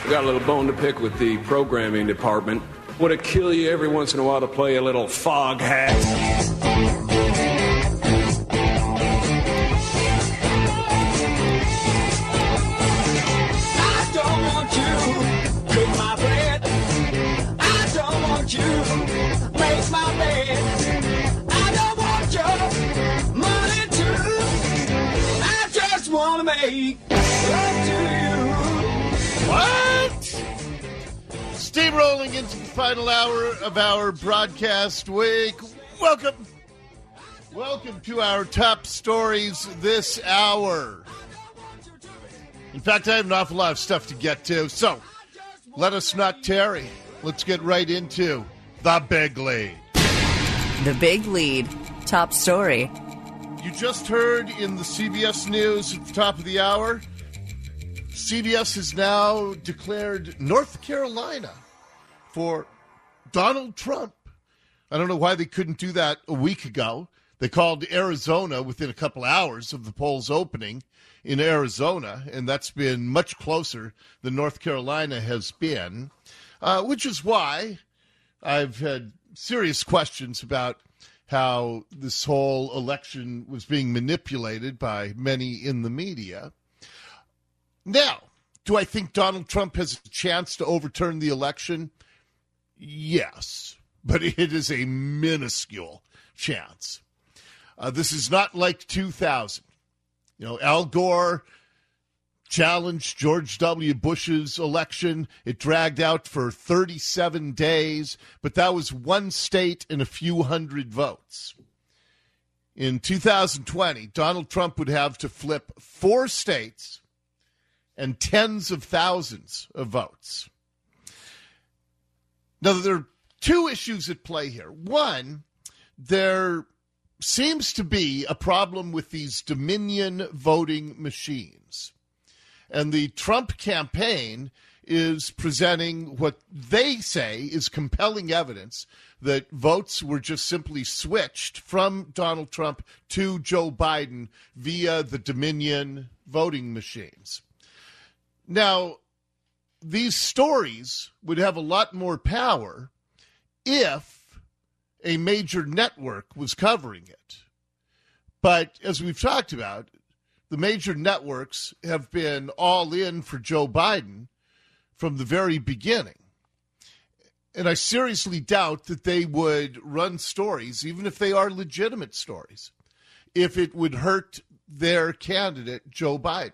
Got a little bone to pick with the programming department. Would it kill you every once in a while to play a little fog hat? I don't want you to cook my bread. I don't want you to make my bed. I don't want your money too. I just want to make love to you. What? Steamrolling into the final hour of our broadcast week. Welcome to our top stories this hour. In fact, I have an awful lot of stuff to get to, so let us not tarry. Let's get right into the big lead. The big lead. Top story. You just heard in the CBS News at the top of the hour, CBS has now declared North Carolina for Donald Trump. I don't know why they couldn't do that a week ago. They called Arizona within a couple hours of the polls opening in Arizona, and that's been much closer than North Carolina has been, which is why I've had serious questions about how this whole election was being manipulated by many in the media. Now, do I think Donald Trump has a chance to overturn the election? Yes, but it is a minuscule chance. This is not like 2000. You know, Al Gore challenged George W. Bush's election. It dragged out for 37 days, but that was one state and a few hundred votes. In 2020, Donald Trump would have to flip 4 states and tens of thousands of votes. Now, there are 2 issues at play here. One, there seems to be a problem with these Dominion voting machines. And the Trump campaign is presenting what they say is compelling evidence that votes were just simply switched from Donald Trump to Joe Biden via the Dominion voting machines. Now, these stories would have a lot more power if a major network was covering it. But as we've talked about, the major networks have been all in for Joe Biden from the very beginning. And I seriously doubt that they would run stories, even if they are legitimate stories, if it would hurt their candidate, Joe Biden.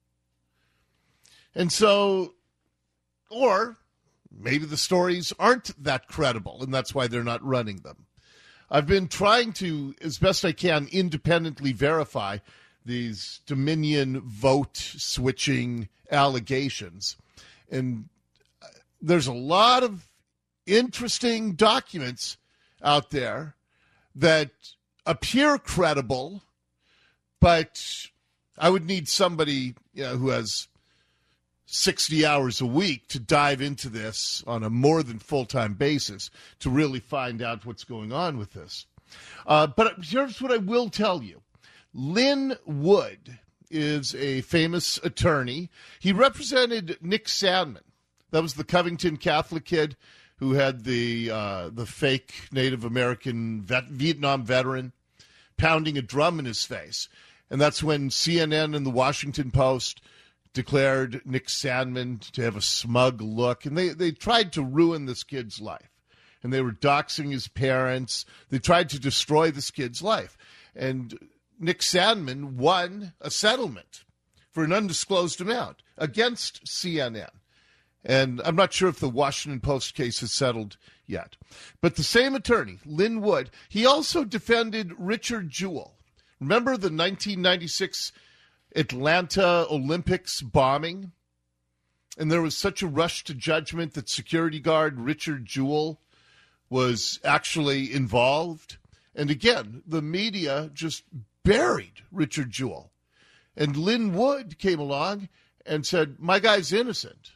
And so, or maybe the stories aren't that credible, and that's why they're not running them. I've been trying to, as best I can, independently verify these Dominion vote switching allegations. And there's a lot of interesting documents out there that appear credible, but I would need somebody who has 60 hours a week to dive into this on a more than full-time basis to really find out what's going on with this. But here's what I will tell you. Lin Wood is a famous attorney. He represented Nick Sandmann. That was the Covington Catholic kid who had the fake Native American Vietnam veteran pounding a drum in his face. And that's when CNN and the Washington Post declared Nick Sandmann to have a smug look. And they tried to ruin this kid's life. And they were doxing his parents. They tried to destroy this kid's life. And Nick Sandmann won a settlement for an undisclosed amount against CNN. And I'm not sure if the Washington Post case is settled yet. But the same attorney, Lin Wood, he also defended Richard Jewell. Remember the 1996 Atlanta Olympics bombing? And there was such a rush to judgment that security guard Richard Jewell was actually involved. And again, the media just buried Richard Jewell. And Lin Wood came along and said, my guy's innocent.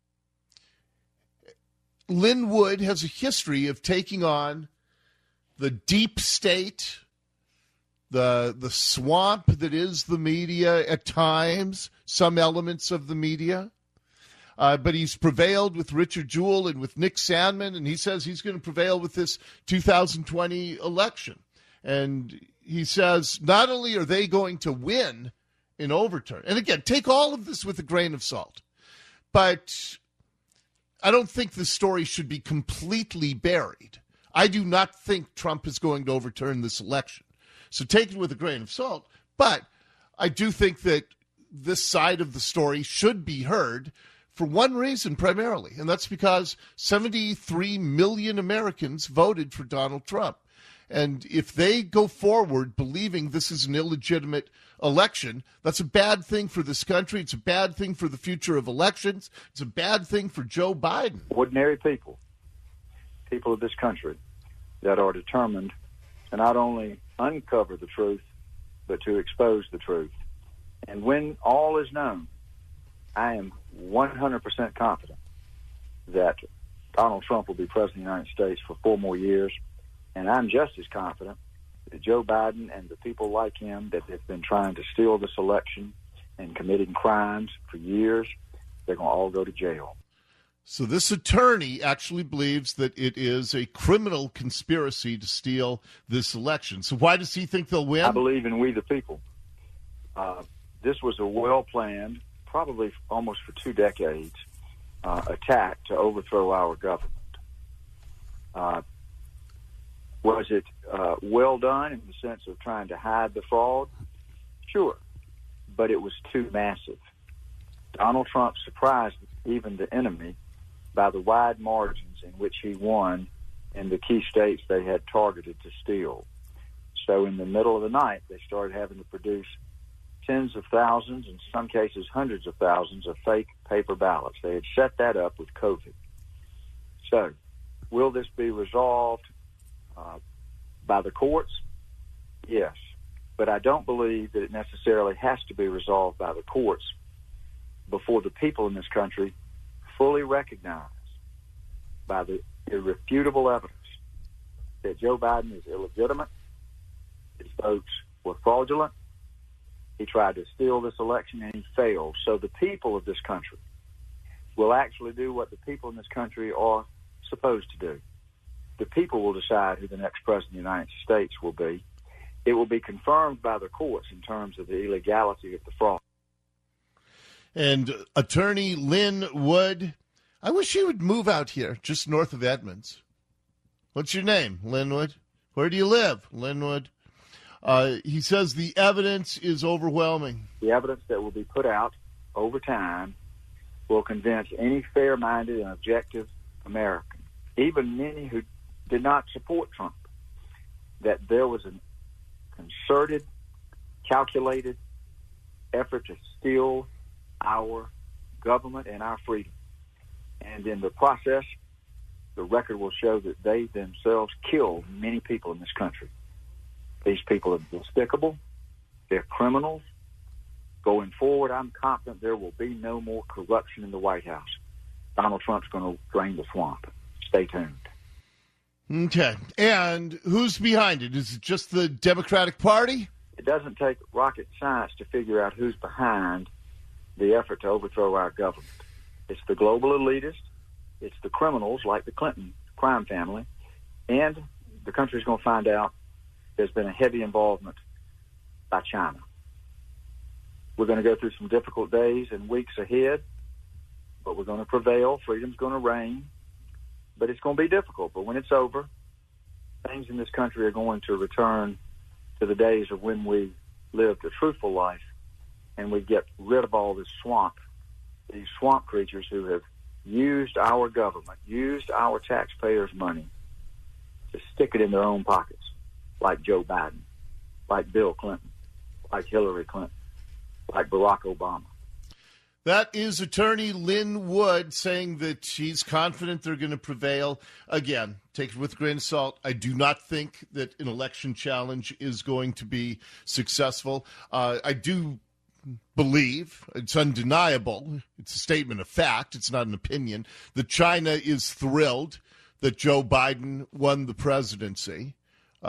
Lin Wood has a history of taking on the deep state, the swamp that is the media at times, some elements of the media. But he's prevailed with Richard Jewell and with Nick Sandmann, and he says he's going to prevail with this 2020 election. And he says not only are they going to win in overturn, and again, take all of this with a grain of salt, but I don't think the story should be completely buried. I do not think Trump is going to overturn this election. So take it with a grain of salt. But I do think that this side of the story should be heard for one reason primarily, and that's because 73 million Americans voted for Donald Trump. And if they go forward believing this is an illegitimate election, that's a bad thing for this country. It's a bad thing for the future of elections. It's a bad thing for Joe Biden. Ordinary people of this country that are determined to not only uncover the truth, but to expose the truth. And when all is known, I am 100% confident that Donald Trump will be president of the United States for 4 more years. And I'm just as confident that Joe Biden and the people like him that have been trying to steal this election and committing crimes for years, they're going to all go to jail. So this attorney actually believes that it is a criminal conspiracy to steal this election. So why does he think they'll win? I believe in we the people. This was a well-planned, probably almost for 2 decades, attack to overthrow our government. Was it well done in the sense of trying to hide the fraud? Sure, but it was too massive. Donald Trump surprised even the enemy by the wide margins in which he won in the key states they had targeted to steal. So in the middle of the night, they started having to produce tens of thousands, in some cases hundreds of thousands, of fake paper ballots. They had set that up with COVID. So will this be resolved by the courts? Yes. But I don't believe that it necessarily has to be resolved by the courts before the people in this country fully recognize by the irrefutable evidence that Joe Biden is illegitimate, his votes were fraudulent, he tried to steal this election and he failed. So the people of this country will actually do what the people in this country are supposed to do. The people will decide who the next president of the United States will be. It will be confirmed by the courts in terms of the illegality of the fraud. And attorney Lin Wood, I wish he would move out here, just north of Edmonds. What's your name, Linwood? Where do you live, Linwood? He says the evidence is overwhelming. The evidence that will be put out over time will convince any fair-minded and objective American, even many who did not support Trump, that there was a concerted, calculated effort to steal our government and our freedom. And in the process, the record will show that they themselves killed many people in this country. These people are despicable. They're criminals. Going forward, I'm confident there will be no more corruption in the White House. Donald Trump's going to drain the swamp. Stay tuned. Okay. And who's behind it? Is it just the Democratic Party? It doesn't take rocket science to figure out who's behind the effort to overthrow our government. It's the global elitists. It's the criminals like the Clinton crime family. And the country's going to find out there's been a heavy involvement by China. We're going to go through some difficult days and weeks ahead, but we're going to prevail. Freedom's going to reign. But it's going to be difficult. But when it's over, things in this country are going to return to the days of when we lived a truthful life and we get rid of all this swamp, these swamp creatures who have used our government, used our taxpayers' money to stick it in their own pockets, like Joe Biden, like Bill Clinton, like Hillary Clinton, like Barack Obama. That is attorney Lin Wood saying that she's confident they're going to prevail. Again, take it with a grain of salt. I do not think that an election challenge is going to be successful. I do believe, it's undeniable, it's a statement of fact, it's not an opinion, that China is thrilled that Joe Biden won the presidency.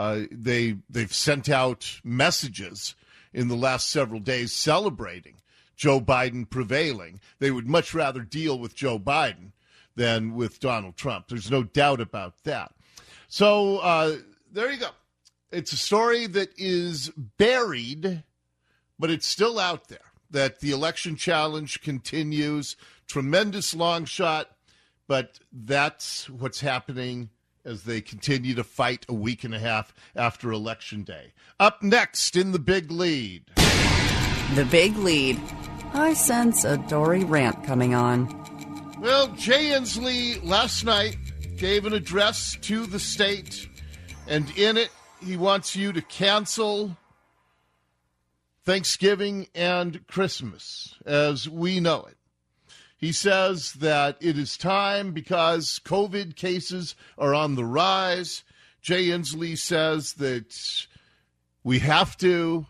They've sent out messages in the last several days celebrating Joe Biden prevailing. They would much rather deal with Joe Biden than with Donald Trump. There's no doubt about that. So there you go. It's a story that is buried, but it's still out there, that the election challenge continues. Tremendous long shot, but that's what's happening as they continue to fight a week and a half after Election Day. Up next in the Big Lead. The Big Lead. I sense a Dory rant coming on. Well, Jay Inslee last night gave an address to the state, and in it, he wants you to cancel Thanksgiving and Christmas as we know it. He says that it is time because COVID cases are on the rise. Jay Inslee says that we have to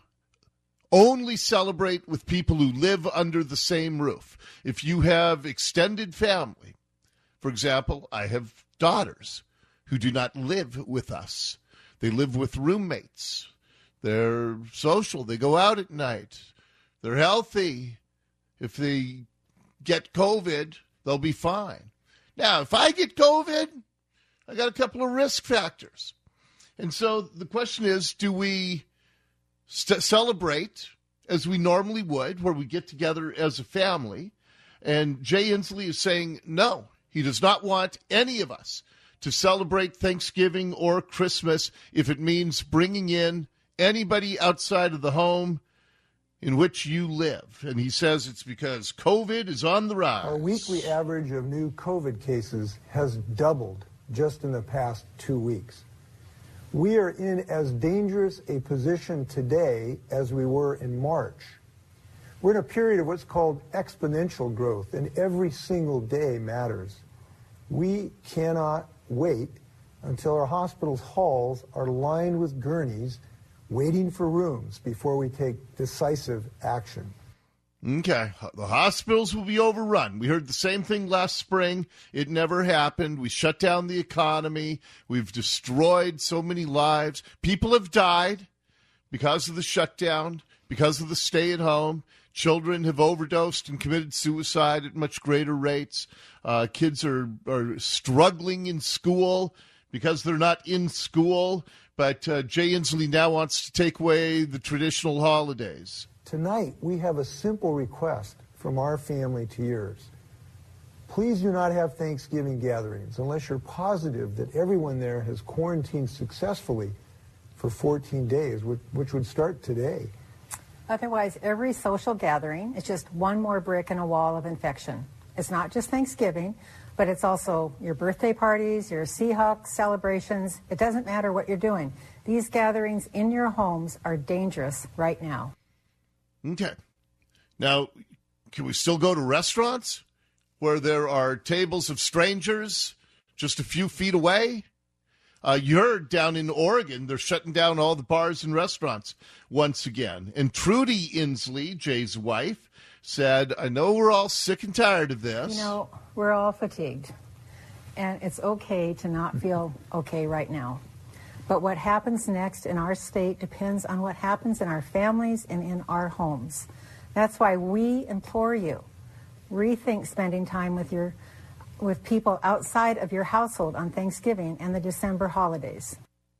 only celebrate with people who live under the same roof. If you have extended family, for example, I have daughters who do not live with us. They live with roommates. They're social. They go out at night. They're healthy. If they get COVID, they'll be fine. Now, if I get COVID, I got a couple of risk factors. And so the question is, do we celebrate as we normally would, where we get together as a family? And Jay Inslee is saying no. He does not want any of us to celebrate Thanksgiving or Christmas if it means bringing in anybody outside of the home in which you live. And he says it's because COVID is on the rise. Our weekly average of new COVID cases has doubled just in the past 2 weeks. We are in as dangerous a position today as we were in March. We're in a period of what's called exponential growth, and every single day matters. We cannot wait until our hospitals' halls are lined with gurneys waiting for rooms before we take decisive action. Okay, the hospitals will be overrun. We heard the same thing last spring. It never happened. We shut down the economy. We've destroyed so many lives. People have died because of the shutdown, because of the stay-at-home. Children have overdosed and committed suicide at much greater rates. Kids are struggling in school because they're not in school. But Jay Inslee now wants to take away the traditional holidays. Tonight, we have a simple request from our family to yours. Please do not have Thanksgiving gatherings unless you're positive that everyone there has quarantined successfully for 14 days, which would start today. Otherwise, every social gathering is just one more brick in a wall of infection. It's not just Thanksgiving, but it's also your birthday parties, your Seahawks celebrations. It doesn't matter what you're doing. These gatherings in your homes are dangerous right now. Okay. Now, can we still go to restaurants where there are tables of strangers just a few feet away? You heard down in Oregon, they're shutting down all the bars and restaurants once again. And Trudy Inslee, Jay's wife, said, I know we're all sick and tired of this. You know, we're all fatigued. And it's okay to not feel okay right now. But what happens next in our state depends on what happens in our families and in our homes. That's why we implore you, rethink spending time with people outside of your household on Thanksgiving and the December holidays.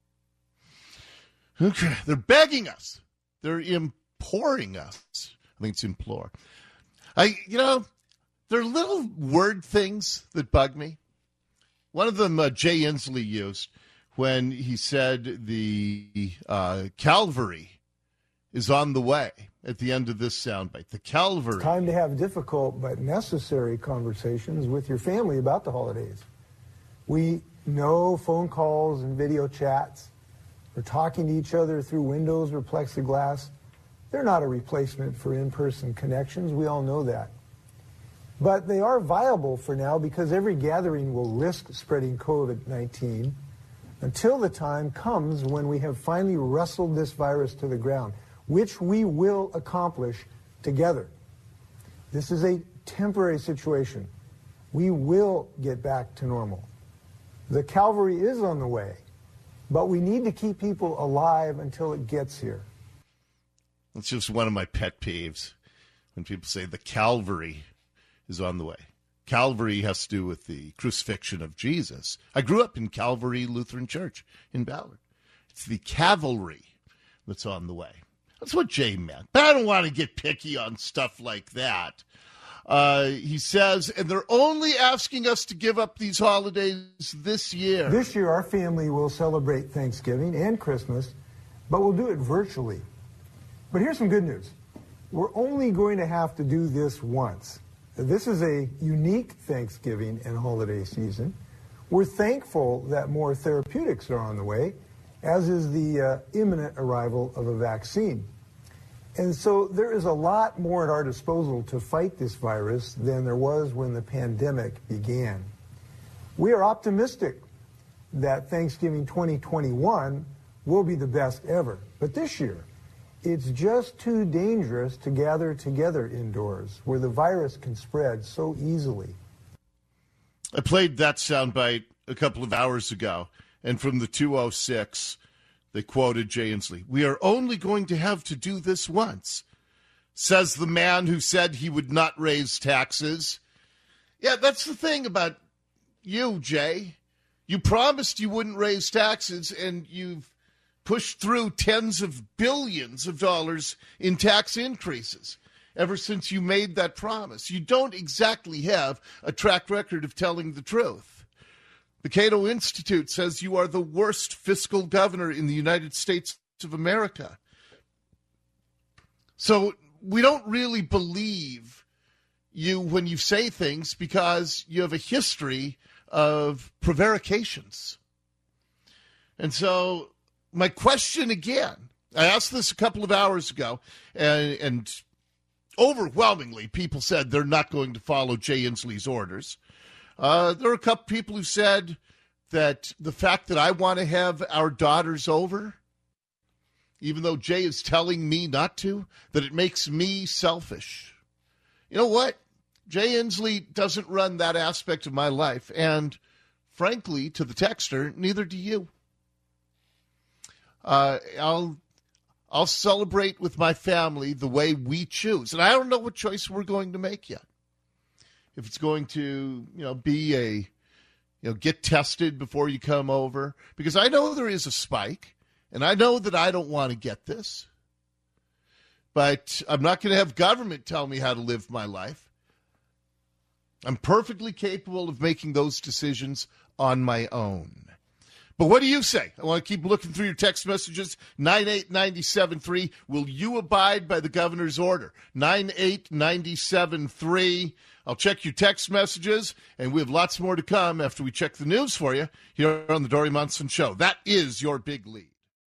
Okay, they're begging us. They're imploring us. I think it's implore. There are little word things that bug me. One of them Jay Inslee used when he said the Calvary is on the way at the end of this soundbite. The Calvary. Time to have difficult but necessary conversations with your family about the holidays. We know phone calls and video chats. We're talking to each other through windows or plexiglass. They're not a replacement for in-person connections. We all know that. But they are viable for now because every gathering will risk spreading COVID-19 until the time comes when we have finally wrestled this virus to the ground, which we will accomplish together. This is a temporary situation. We will get back to normal. The Calvary is on the way, but we need to keep people alive until it gets here. That's just one of my pet peeves. when people say the Calvary is on the way. Calvary has to do with the crucifixion of Jesus. I grew up in Calvary Lutheran Church in Ballard. It's the cavalry that's on the way. That's what Jay meant. But I don't want to get picky on stuff like that. He says, and they're only asking us to give up these holidays this year. This year, our family will celebrate Thanksgiving and Christmas, but we'll do it virtually. But here's some good news. We're only going to have to do this once. This is a unique Thanksgiving and holiday season. We're thankful that more therapeutics are on the way, as is the imminent arrival of a vaccine. And so there is a lot more at our disposal to fight this virus than there was when the pandemic began. We are optimistic that Thanksgiving 2021 will be the best ever. But this year, it's just too dangerous to gather together indoors where the virus can spread so easily. I played that soundbite a couple of hours ago, and from the 206, they quoted Jay Inslee. We are only going to have to do this once, says the man who said he would not raise taxes. Yeah, that's the thing about you, Jay. You promised you wouldn't raise taxes, and you've pushed through tens of billions of dollars in tax increases ever since you made that promise. You don't exactly have a track record of telling the truth. The Cato Institute says you are the worst fiscal governor in the United States of America. So we don't really believe you when you say things because you have a history of prevarications. And so my question again, I asked this a couple of hours ago, and overwhelmingly people said they're not going to follow Jay Inslee's orders. There are a couple people who said that the fact that I want to have our daughters over, even though Jay is telling me not to, that it makes me selfish. You know what? Jay Inslee doesn't run that aspect of my life, and frankly, to the texter, neither do you. I'll celebrate with my family the way we choose. And I don't know what choice we're going to make yet. If it's going to, be get tested before you come over. Because I know there is a spike, and I know that I don't want to get this. But I'm not going to have government tell me how to live my life. I'm perfectly capable of making those decisions on my own. But what do you say? I want to keep looking through your text messages. 98973. Will you abide by the governor's order? 98973. I'll check your text messages, and we have lots more to come after we check the news for you here on the Dori Monson Show. That is your big lead.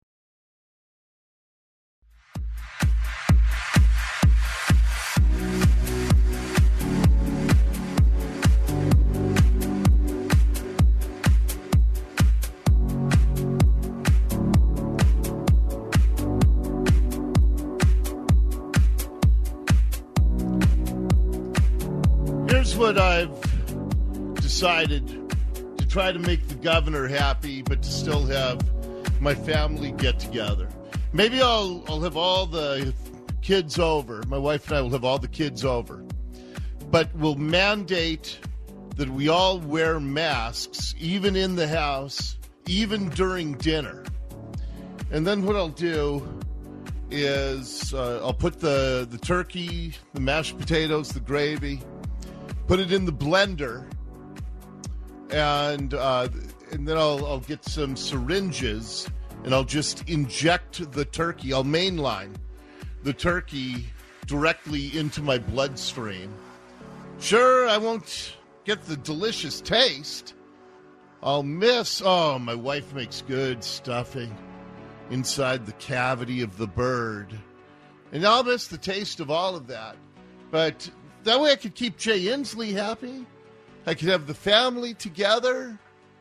What I've decided to try to make the governor happy, but to still have my family get together. Maybe I'll have all the kids over. My wife and I will have all the kids over. But we'll mandate that we all wear masks, even in the house, even during dinner. And then what I'll do is I'll put the turkey, the mashed potatoes, the gravy, put it in the blender, and then I'll get some syringes, and I'll just inject the turkey. I'll mainline the turkey directly into my bloodstream. Sure, I won't get the delicious taste. I'll miss, my wife makes good stuffing inside the cavity of the bird. And I'll miss the taste of all of that. But that way I could keep Jay Inslee happy. I could have the family together.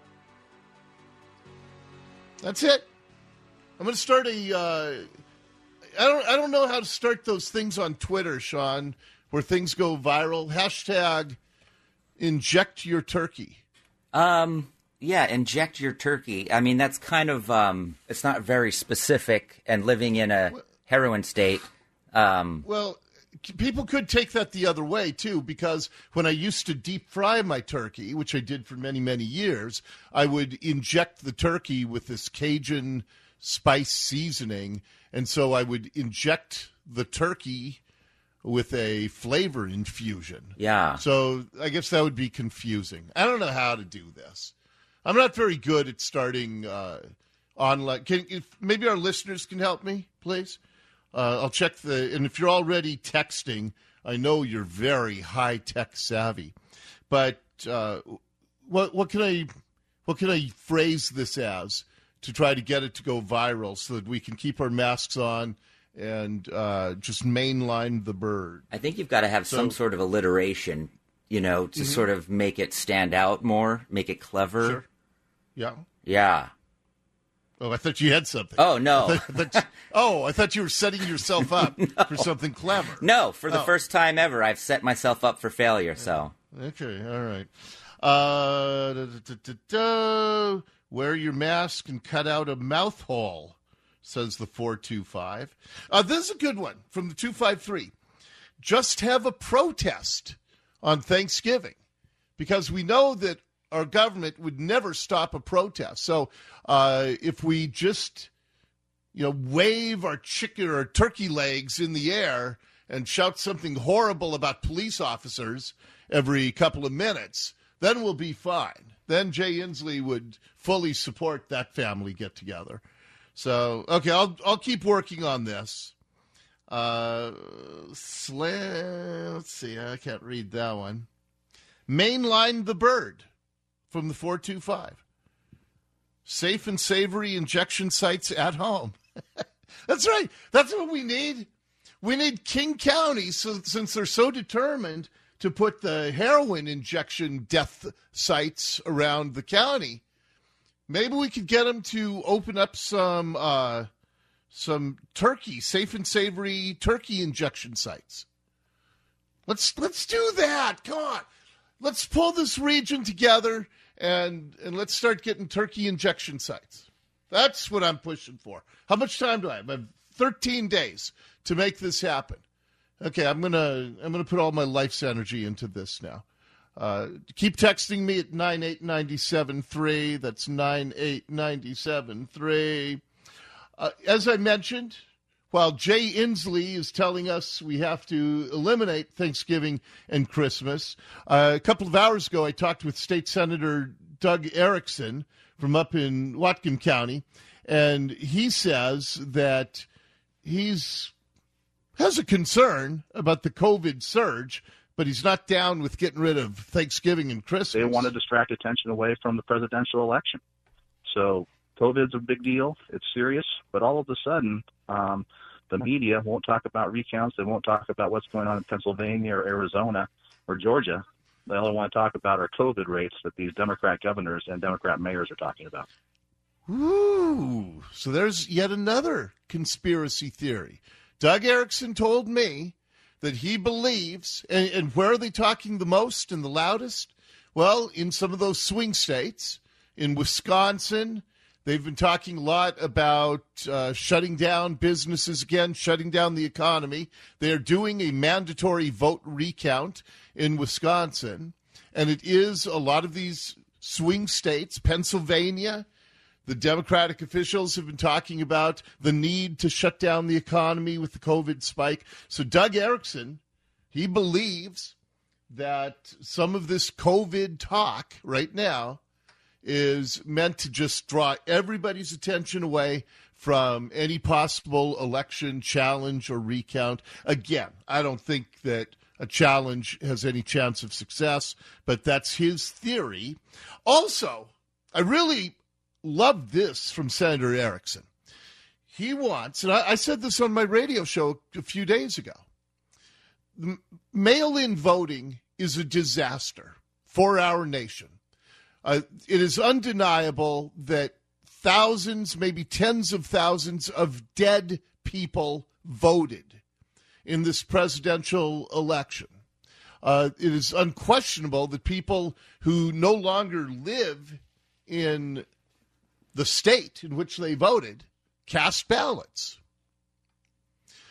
That's it. I'm going to start I don't know how to start those things on Twitter, Sean, where things go viral. Hashtag inject your turkey. Yeah, inject your turkey. I mean, that's kind of, it's not very specific, and living in a heroin state. Well, people could take that the other way, too, because when I used to deep fry my turkey, which I did for many, many years, I would inject the turkey with this Cajun spice seasoning, and so I would inject the turkey with a flavor infusion. Yeah. So I guess that would be confusing. I don't know how to do this. I'm not very good at starting online. Maybe our listeners can help me, please? I'll check and if you're already texting, I know you're very high-tech savvy. But what can I phrase this as to try to get it to go viral so that we can keep our masks on and just mainline the bird? I think you've got to have some sort of alliteration, to sort of make it stand out more, make it clever. Sure. Yeah. Yeah. Oh, I thought you had something. Oh, no. I thought you were setting yourself up for something clever. No, for the first time ever, I've set myself up for failure, so. Okay, all right. Wear your mask and cut out a mouth hole, says the 425. This is a good one from the 253. Just have a protest on Thanksgiving, because we know that our government would never stop a protest. So if we just, wave our chicken or turkey legs in the air and shout something horrible about police officers every couple of minutes, then we'll be fine. Then Jay Inslee would fully support that family get-together. So, okay, I'll keep working on this. Let's see, I can't read that one. Mainline the bird. From the 425. Safe and savory injection sites at home. That's right. That's what we need. We need King County, since they're so determined to put the heroin injection death sites around the county. Maybe we could get them to open up some turkey, safe and savory turkey injection sites. Let's do that. Come on. Let's pull this region together. And let's start getting turkey injection sites. That's what I'm pushing for. How much time do I have? I have 13 days to make this happen. Okay, I'm gonna put all my life's energy into this now. Keep texting me at 98973. That's 98973. As I mentioned, while Jay Inslee is telling us we have to eliminate Thanksgiving and Christmas, a couple of hours ago I talked with State Senator Doug Erickson from up in Whatcom County, and he says that has a concern about the COVID surge, but he's not down with getting rid of Thanksgiving and Christmas. They want to distract attention away from the presidential election. So COVID's a big deal. It's serious, but all of a sudden, the media won't talk about recounts. They won't talk about what's going on in Pennsylvania or Arizona or Georgia. They only want to talk about our COVID rates that these Democrat governors and Democrat mayors are talking about. Ooh, so there's yet another conspiracy theory. Doug Erickson told me that he believes, and where are they talking the most and the loudest? Well, in some of those swing states, in Wisconsin. They've been talking a lot about shutting down businesses again, shutting down the economy. They are doing a mandatory vote recount in Wisconsin, and it is a lot of these swing states. Pennsylvania, the Democratic officials have been talking about the need to shut down the economy with the COVID spike. So Doug Erickson, he believes that some of this COVID talk right now is meant to just draw everybody's attention away from any possible election challenge or recount. Again, I don't think that a challenge has any chance of success, but that's his theory. Also, I really love this from Senator Erickson. He wants, and I said this on my radio show a few days ago, mail-in voting is a disaster for our nation. It is undeniable that thousands, maybe tens of thousands of dead people voted in this presidential election. It is unquestionable that people who no longer live in the state in which they voted cast ballots.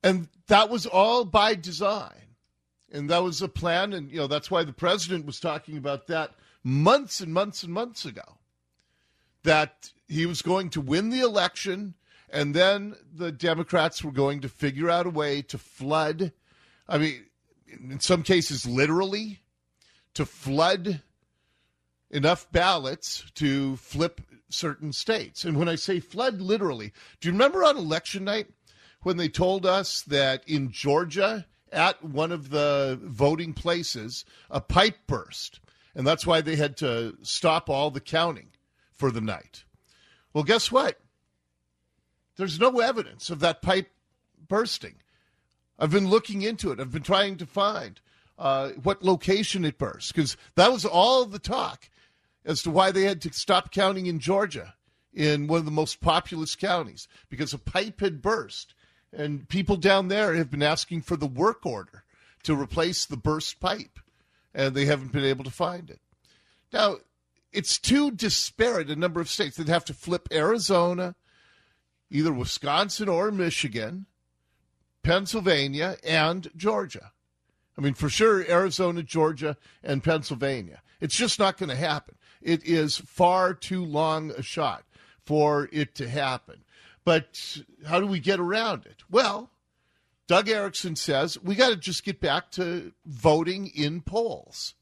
And that was all by design. And that was a plan, and that's why the president was talking about that months and months and months ago, that he was going to win the election, and then the Democrats were going to figure out a way to flood, I mean, in some cases literally, to flood enough ballots to flip certain states. And when I say flood literally, do you remember on election night when they told us that in Georgia, at one of the voting places, a pipe burst, and that's why they had to stop all the counting for the night? Well, guess what? There's no evidence of that pipe bursting. I've been looking into it. I've been trying to find what location it burst, because that was all the talk as to why they had to stop counting in Georgia, in one of the most populous counties, because a pipe had burst. And people down there have been asking for the work order to replace the burst pipe, and they haven't been able to find it. Now, it's too disparate a number of states. They'd have to flip Arizona, either Wisconsin or Michigan, Pennsylvania, and Georgia. I mean, for sure, Arizona, Georgia, and Pennsylvania. It's just not going to happen. It is far too long a shot for it to happen. But how do we get around it? Well, Doug Erickson says we got to just get back to voting in polls,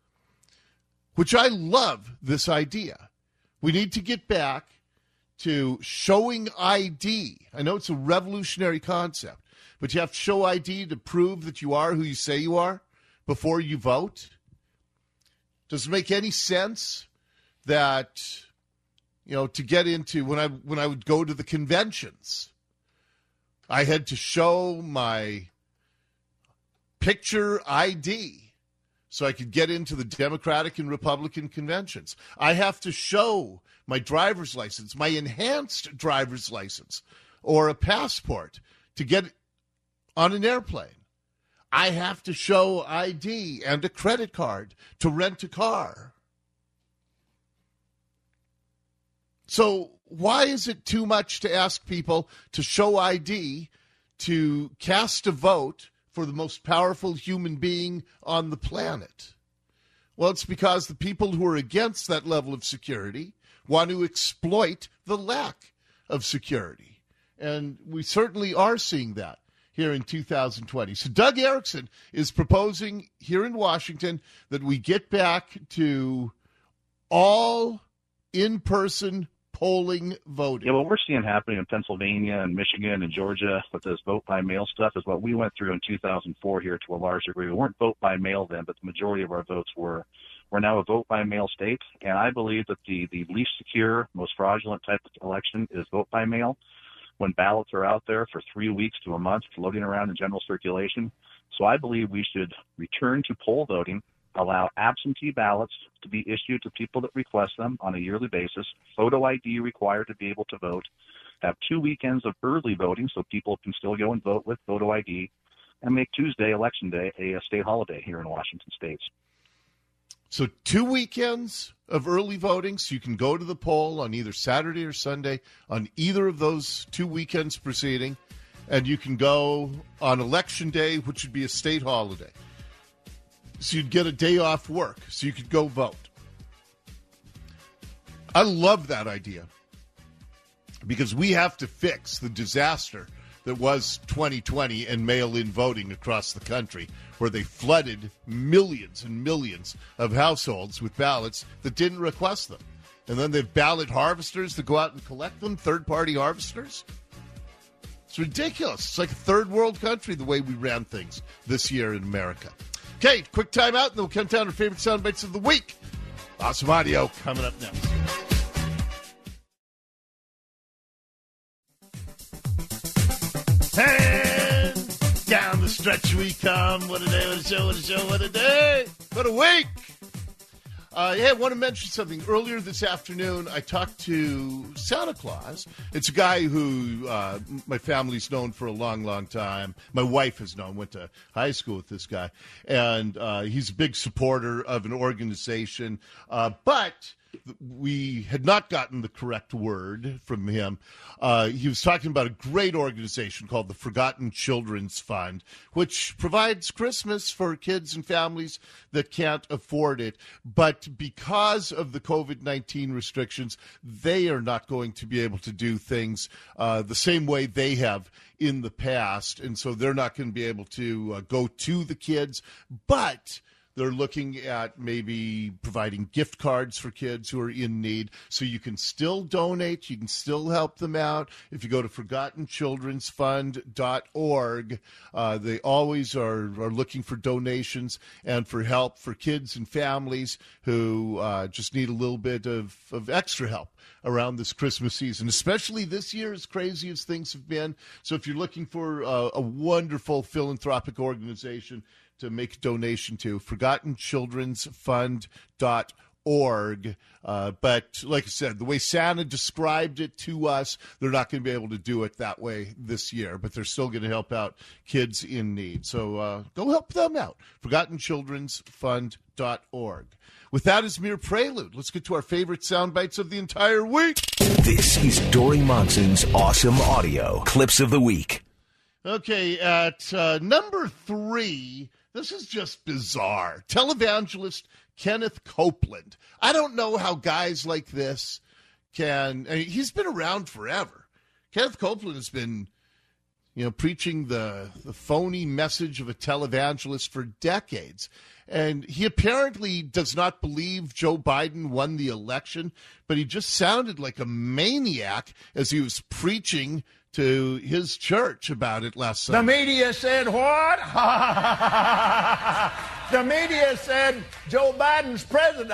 which I love this idea. We need to get back to showing ID. I know it's a revolutionary concept, but you have to show ID to prove that you are who you say you are before you vote. Does it make any sense that, to get into, when I would go to the conventions, I had to show my picture ID so I could get into the Democratic and Republican conventions. I have to show my driver's license, my enhanced driver's license, or a passport to get on an airplane. I have to show ID and a credit card to rent a car. So why is it too much to ask people to show ID to cast a vote for the most powerful human being on the planet? Well, it's because the people who are against that level of security want to exploit the lack of security. And we certainly are seeing that here in 2020. So Doug Erickson is proposing here in Washington that we get back to all in-person polling voting. Yeah, what we're seeing happening in Pennsylvania and Michigan and Georgia with this vote-by-mail stuff is what we went through in 2004 here to a large degree. We weren't vote-by-mail then, but the majority of our votes were. We're now a vote-by-mail state, and I believe that the least secure, most fraudulent type of election is vote-by-mail, when ballots are out there for 3 weeks to a month floating around in general circulation. So I believe we should return to poll voting, allow absentee ballots to be issued to people that request them on a yearly basis, photo ID required to be able to vote, have 2 weekends of early voting so people can still go and vote with photo ID, and make Tuesday, Election Day, a state holiday here in Washington State. So 2 weekends of early voting, so you can go to the poll on either Saturday or Sunday on either of those 2 weekends preceding, and you can go on Election Day, which would be a state holiday. So you'd get a day off work, so you could go vote. I love that idea, because we have to fix the disaster that was 2020 and mail-in voting across the country, where they flooded millions and millions of households with ballots that didn't request them. And then they have ballot harvesters that go out and collect them, third-party harvesters. It's ridiculous. It's like a third world country the way we ran things this year in America. Okay, quick time out, and then we'll count down our favorite sound bites of the week. Awesome audio coming up next. And down the stretch we come. What a day, what a show, what a show, what a day. What a week. I want to mention something. Earlier this afternoon, I talked to Santa Claus. It's a guy who my family's known for a long, long time. My wife has known, went to high school with this guy. And he's a big supporter of an organization. But we had not gotten the correct word from him. He was talking about a great organization called the Forgotten Children's Fund, which provides Christmas for kids and families that can't afford it. But because of the COVID-19 restrictions, they are not going to be able to do things the same way they have in the past. And so they're not going to be able to go to the kids. But they're looking at maybe providing gift cards for kids who are in need. So you can still donate. You can still help them out. If you go to ForgottenChildren'sFund.org, they always are looking for donations and for help for kids and families who just need a little bit of extra help around this Christmas season, especially this year, as crazy as things have been. So if you're looking for a wonderful philanthropic organization to make a donation to, ForgottenChildren'sFund.org. But like I said, the way Santa described it to us, they're not going to be able to do it that way this year, but they're still going to help out kids in need. So go help them out, ForgottenChildren'sFund.org. With that as mere prelude, let's get to our favorite sound bites of the entire week. This is Dory Monson's Awesome Audio Clips of the Week. Okay, at number 3, this is just bizarre. Televangelist Kenneth Copeland. I don't know how guys like this can... I mean, he's been around forever. Kenneth Copeland has been, preaching the phony message of a televangelist for decades. And he apparently does not believe Joe Biden won the election, but he just sounded like a maniac as he was preaching to his church about it last Sunday. The media said what? The media said Joe Biden's president.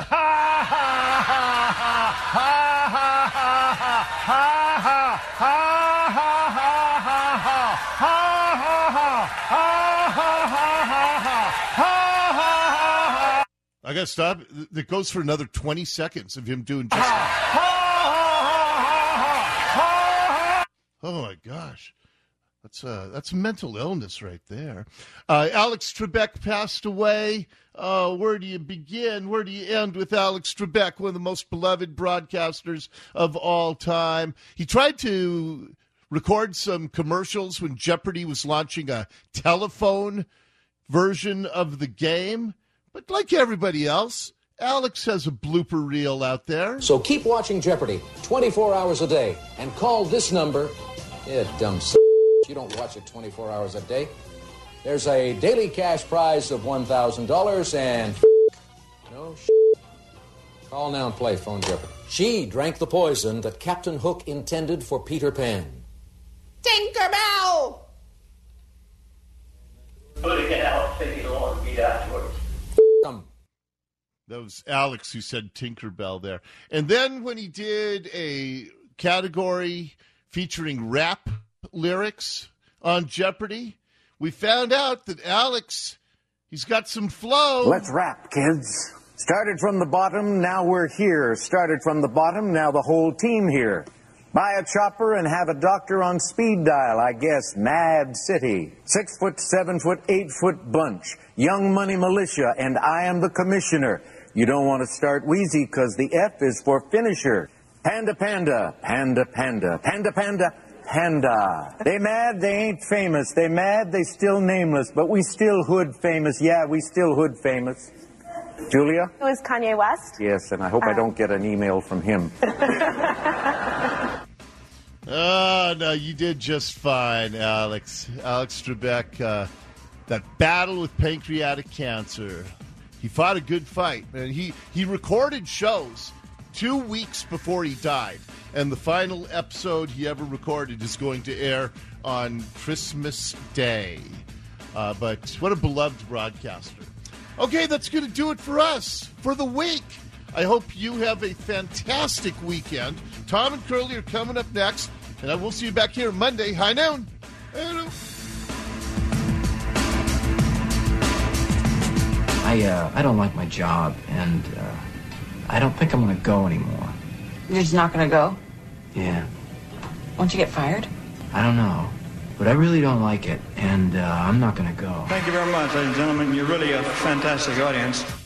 I gotta stop. It goes for another 20 seconds of him doing just oh my gosh, that's mental illness right there. Alex Trebek passed away. Where do you begin? Where do you end with Alex Trebek, one of the most beloved broadcasters of all time? He tried to record some commercials when Jeopardy was launching a telephone version of the game, but like everybody else, Alex has a blooper reel out there. So keep watching Jeopardy 24 hours a day and call this number. Yeah, dumb you don't watch it 24 hours a day. There's a daily cash prize of $1,000 and no Call now and play Phone Jeopardy. She drank the poison that Captain Hook intended for Peter Pan. Tinkerbell! Putting it out, thinking along beat afterwards. That was Alex who said Tinkerbell there. And then when he did a category featuring rap lyrics on Jeopardy, we found out that Alex, he's got some flow. Let's rap, kids. Started from the bottom, now we're here. Started from the bottom, now the whole team here. Buy a chopper and have a doctor on speed dial, I guess. Mad City. 6 foot, 7 foot, 8 foot bunch. Young Money Militia, and I am the commissioner. You don't want to start wheezy, because the F is for finisher. Panda, panda, panda, panda, panda, panda, panda. They mad, they ain't famous. They mad, they still nameless. But we still hood famous. Yeah, we still hood famous. Julia? It was Kanye West. Yes, and I hope I don't get an email from him. Oh, no, you did just fine, Alex. Alex Trebek, that battle with pancreatic cancer. He fought a good fight, man. He recorded shows 2 weeks before he died, and the final episode he ever recorded is going to air on Christmas Day. But what a beloved broadcaster. Okay, that's going to do it for us for the week. I hope you have a fantastic weekend. Tom and Curly are coming up next, and I will see you back here Monday, high noon. Hello. I don't like my job, and I don't think I'm going to go anymore. You're just not going to go? Yeah. Won't you get fired? I don't know, but I really don't like it, and I'm not going to go. Thank you very much, ladies and gentlemen. You're really a fantastic audience.